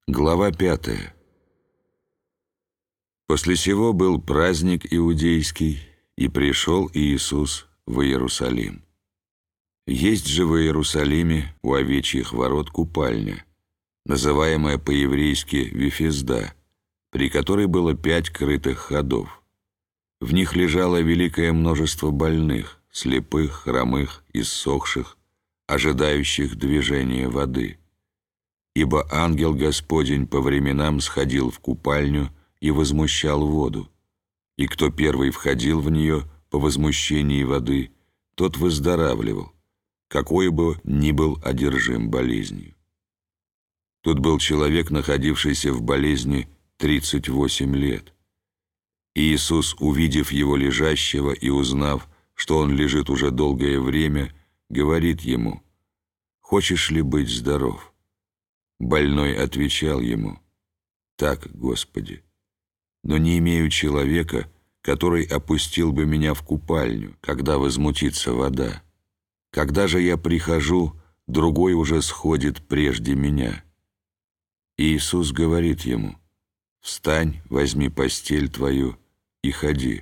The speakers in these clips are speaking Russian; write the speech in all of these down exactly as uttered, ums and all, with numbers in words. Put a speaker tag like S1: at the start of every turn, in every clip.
S1: Глава пятая. После сего был праздник иудейский, и пришел Иисус в Иерусалим. Есть же в Иерусалиме у овечьих ворот купальня, называемая по-еврейски Вифезда, при которой было пять крытых ходов. В них лежало великое множество больных, слепых, хромых, иссохших, ожидающих движения воды. Ибо ангел Господень по временам сходил в купальню и возмущал воду, и кто первый входил в нее по возмущении воды, тот выздоравливал, какой бы ни был одержим болезнью. Тут был человек, находившийся в болезни тридцать восемь лет. И Иисус, увидев его лежащего и узнав, что он лежит уже долгое время, говорит ему: «Хочешь ли быть здоров?» Больной отвечал ему: «Так, Господи, но не имею человека, который опустил бы меня в купальню, когда возмутится вода. Когда же я прихожу, другой уже сходит прежде меня». И Иисус говорит ему: «Встань, возьми постель твою и ходи».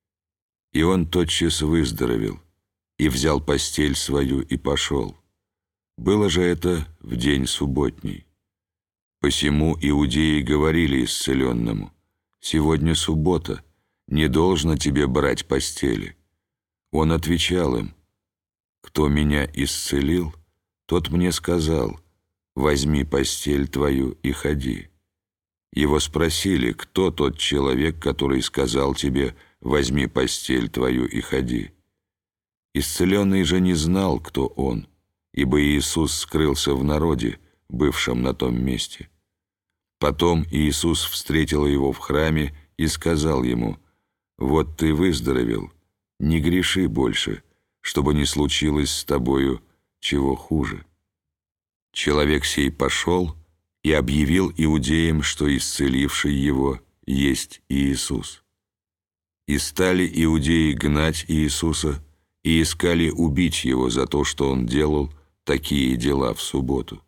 S1: И он тотчас выздоровел, и взял постель свою и пошел. Было же это в день субботний. Посему иудеи говорили исцеленному: «Сегодня суббота, не должно тебе брать постели». Он отвечал им: «Кто меня исцелил, тот мне сказал: возьми постель твою и ходи». Его спросили: «Кто тот человек, который сказал тебе: возьми постель твою и ходи?» Исцеленный же не знал, кто он, ибо Иисус скрылся в народе, бывшем на том месте. Потом Иисус встретил его в храме и сказал ему: «Вот ты выздоровел, не греши больше, чтобы не случилось с тобою чего хуже». Человек сей пошел и объявил иудеям, что исцеливший его есть Иисус. И стали иудеи гнать Иисуса и искали убить его за то, что он делал такие дела в субботу.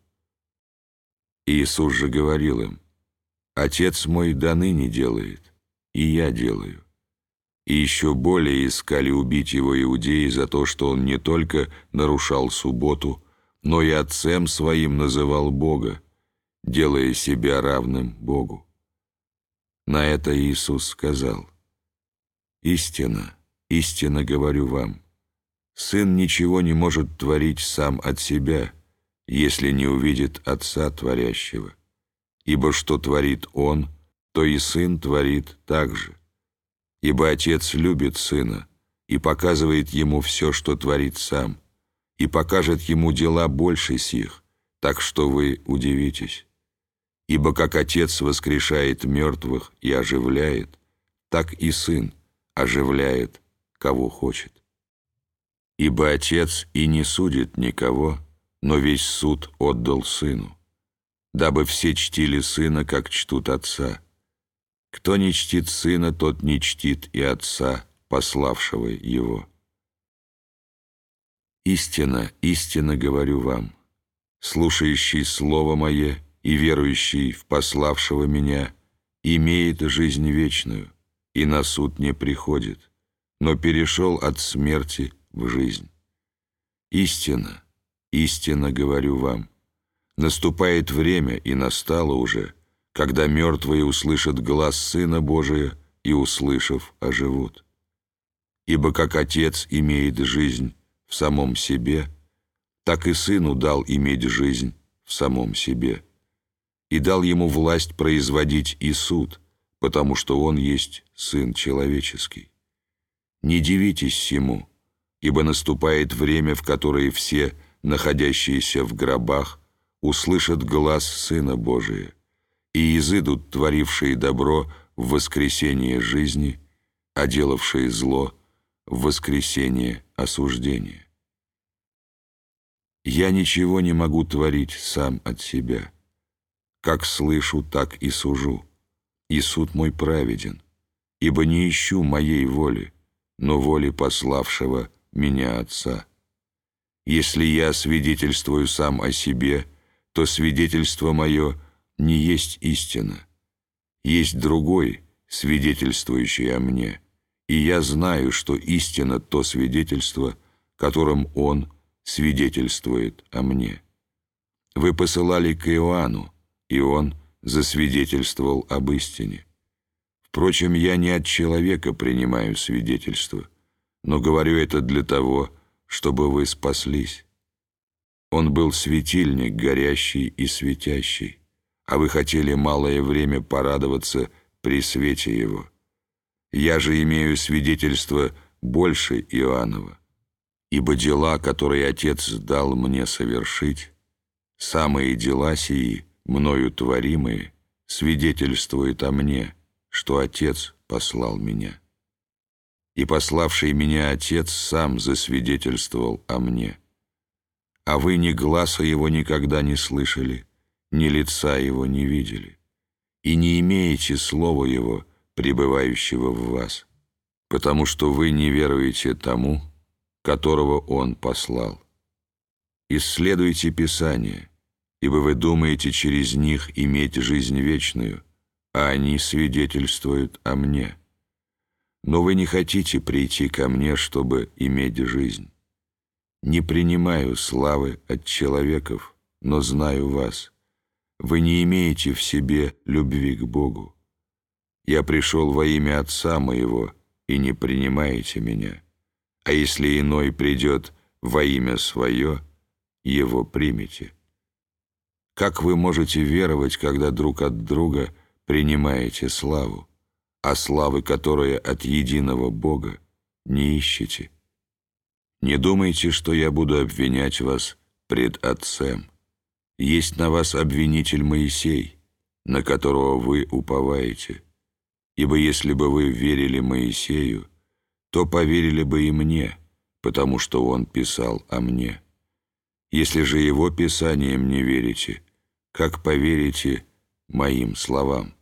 S1: Иисус же говорил им: «Отец мой доныне делает, и я делаю». И еще более искали убить его иудеи за то, что он не только нарушал субботу, но и отцем своим называл Бога, делая себя равным Богу. На это Иисус сказал: «Истинно, истинно говорю вам, Сын ничего не может творить сам от себя, если не увидит Отца Творящего. Ибо что творит Он, то и Сын творит так же. Ибо Отец любит Сына и показывает Ему все, что творит Сам, и покажет Ему дела больше сих, так что вы удивитесь. Ибо как Отец воскрешает мертвых и оживляет, так и Сын оживляет, кого хочет. Ибо Отец и не судит никого, но весь суд отдал Сыну, дабы все чтили Сына, как чтут Отца. Кто не чтит Сына, тот не чтит и Отца, пославшего Его. Истинно, истинно говорю вам, слушающий Слово Мое и верующий в пославшего Меня имеет жизнь вечную, и на суд не приходит, но перешел от смерти в жизнь. Истинно, истинно говорю вам, наступает время, и настало уже, когда мертвые услышат глас Сына Божия и, услышав, оживут. Ибо как Отец имеет жизнь в самом себе, так и Сыну дал иметь жизнь в самом себе, и дал Ему власть производить и суд, потому что Он есть Сын Человеческий. Не дивитесь сему, ибо наступает время, в которое все, находящиеся в гробах, услышат глас Сына Божия, и изыдут творившие добро в воскресение жизни, а делавшие зло в воскресение осуждения. Я ничего не могу творить сам от себя. Как слышу, так и сужу, и суд мой праведен, ибо не ищу моей воли, но воли пославшего меня Отца. Если я свидетельствую сам о себе, то свидетельство мое не есть истина. Есть другой, свидетельствующий о мне, и я знаю, что истина то свидетельство, которым он свидетельствует о мне. Вы посылали к Иоанну, и он засвидетельствовал об истине. Впрочем, я не от человека принимаю свидетельство, но говорю это для того, чтобы вы спаслись. Он был светильник горящий и светящий, а вы хотели малое время порадоваться при свете его. Я же имею свидетельство больше Иоаннова, ибо дела, которые Отец дал мне совершить, самые дела сии, мною творимые, свидетельствуют о мне, что Отец послал меня. И пославший меня Отец сам засвидетельствовал о мне. А вы ни гласа его никогда не слышали, ни лица его не видели, и не имеете слова его, пребывающего в вас, потому что вы не веруете тому, которого он послал. Исследуйте Писания, ибо вы думаете через них иметь жизнь вечную, а они свидетельствуют о мне. Но вы не хотите прийти ко мне, чтобы иметь жизнь. Не принимаю славы от человеков, но знаю вас. Вы не имеете в себе любви к Богу. Я пришел во имя Отца моего, и не принимаете меня. А если иной придет во имя свое, его примите. Как вы можете веровать, когда друг от друга принимаете славу, а славы, которая от единого Бога, не ищете? Не думайте, что я буду обвинять вас пред Отцем. Есть на вас обвинитель Моисей, на которого вы уповаете. Ибо если бы вы верили Моисею, то поверили бы и мне, потому что он писал о мне. Если же его писанием не верите, как поверите моим словам?